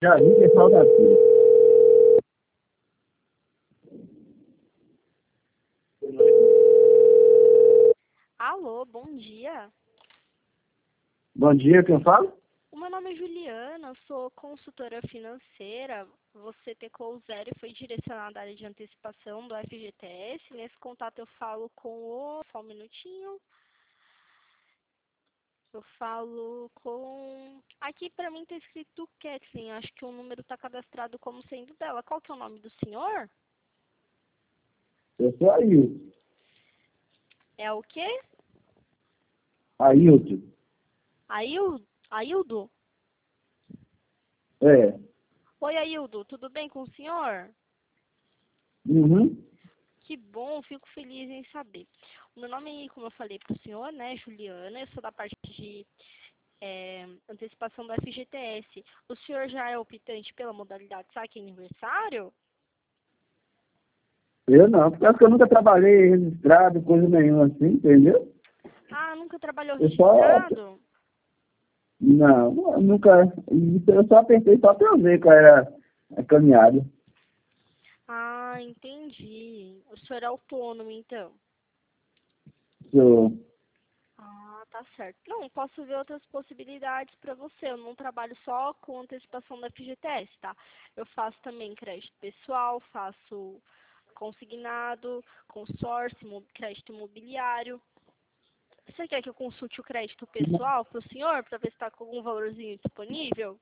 Já vi que é saudação. Alô, bom dia. Bom dia, quem fala? O meu nome é Juliana, sou consultora financeira. Você teclou o zero e foi direcionada à área de antecipação do FGTS. Nesse contato eu falo com o... Só um minutinho. Eu falo com... Aqui pra mim tá escrito Kathleen. Acho que o número tá cadastrado como sendo dela. Qual que é o nome do senhor? Eu sou Ailton. É o quê? Ailton. Aildo? É. Oi, Aildo, tudo bem com o senhor? Uhum. Que bom, fico feliz em saber. O meu nome, como eu falei para o senhor, né, Juliana, eu sou da parte de antecipação do FGTS. O senhor já é optante pela modalidade saque aniversário? Eu não, porque acho que eu nunca trabalhei registrado, coisa nenhuma assim, entendeu? Ah, nunca trabalhou Eu só... registrado? Não, eu nunca... Eu só apertei só pra eu ver qual era a caminhada. Ah, entendi. O senhor é autônomo, então. Sou... Ah, tá certo. Não, posso ver outras possibilidades para você. Eu não trabalho só com antecipação da FGTS, tá? Eu faço também crédito pessoal, faço consignado, consórcio, crédito imobiliário. Você quer que eu consulte o crédito pessoal para o senhor, para ver se está com algum valorzinho disponível?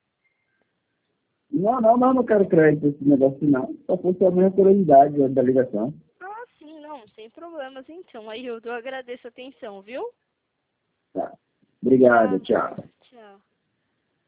Não quero crédito esse negócio não. Só fosse a minha curiosidade da ligação. Ah, sim, não, sem problemas então. Aí eu agradeço a atenção, viu? Tá. Obrigado, Nada. tchau. Tchau.